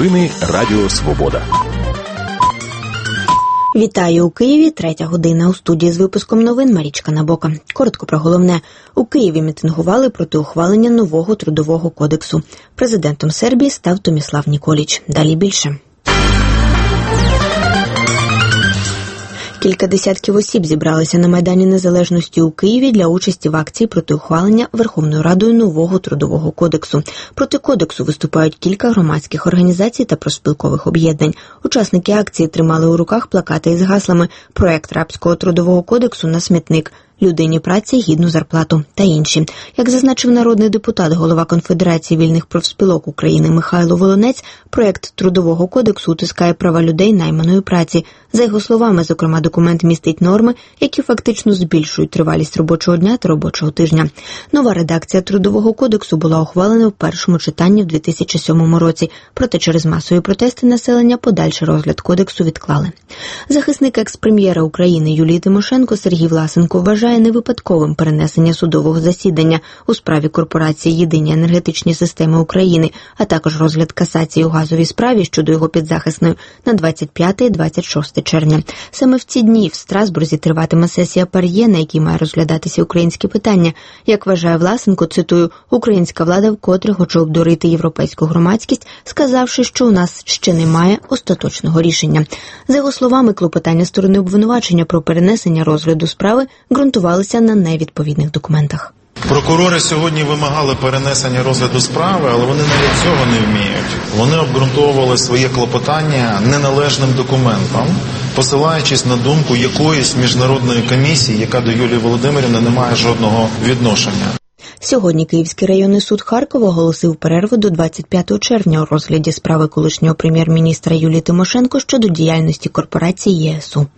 Новини Радіо Свобода. Вітаю у Києві, 3 година. У студії з випуском новин Марічка Набока. Коротко про головне. У Києві мітингували проти ухвалення нового трудового кодексу. Президентом Сербії став Томіслав Ніколіч. Далі більше. Кілька десятків осіб зібралися на Майдані Незалежності у Києві для участі в акції проти ухвалення Верховною Радою нового трудового кодексу. Проти кодексу виступають кілька громадських організацій та профспілкових об'єднань. Учасники акції тримали у руках плакати із гаслами «Проект рабського трудового кодексу на смітник», «Людині праці, гідну зарплату» та інші. Як зазначив народний депутат, голова Конфедерації вільних профспілок України Михайло Волонець, проект трудового кодексу утискає права людей найманої праці. За його словами, зокрема, документ містить норми, які фактично збільшують тривалість робочого дня та робочого тижня. Нова редакція трудового кодексу була ухвалена в першому читанні в 2007 році, проте через масові протести населення подальший розгляд кодексу відклали. Захисник екс-прем'єра України Юлії Тимошенко Сергій Власенко вважає невипадковим перенесення судового засідання у справі корпорації «Єдині енергетичні системи України», а також розгляд касації у газовій справі щодо його підзахисної на 25-26 червня. Саме в ці дні в Страсбурзі триватиме сесія ПАРЄ, на якій має розглядатися українські питання. Як вважає Власенко, цитую, «Українська влада вкотре хоче обдурити європейську громадськість, сказавши, що у нас ще немає остаточного рішення». За його словами, клопотання сторони обвинувачення про перенесення розгляду справи ґрунтувалися на невідповідних документах. Прокурори сьогодні вимагали перенесення розгляду справи, але вони навіть цього не вміють. Вони обґрунтовували своє клопотання неналежним документом, посилаючись на думку якоїсь міжнародної комісії, яка до Юлії Володимирівни не має жодного відношення. Сьогодні Київський районний суд Харкова оголосив перерву до 25 червня у розгляді справи колишнього прем'єр-міністра Юлії Тимошенко щодо діяльності корпорації ЄСУ.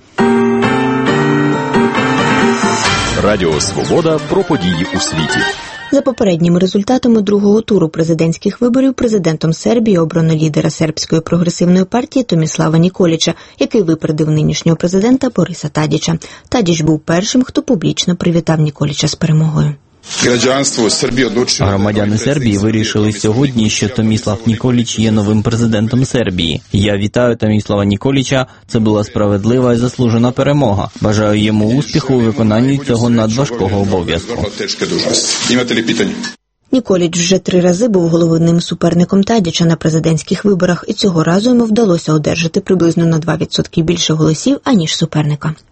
Радіо Свобода про події у світі. За попередніми результатами другого туру президентських виборів президентом Сербії обрано лідера сербської прогресивної партії Томіслава Ніколіча, який випередив нинішнього президента Бориса Тадіча. Тадіч був першим, хто публічно привітав Ніколіча з перемогою. Громадяни Сербії вирішили сьогодні, що Томіслав Ніколіч є новим президентом Сербії. Я вітаю Томіслава Ніколіча. Це була справедлива і заслужена перемога. Бажаю йому успіху у виконанні цього надважкого обов'язку. Ніколіч вже 3 рази був головним суперником Тадіча на президентських виборах, і цього разу йому вдалося одержати приблизно на 2% більше голосів, аніж суперника.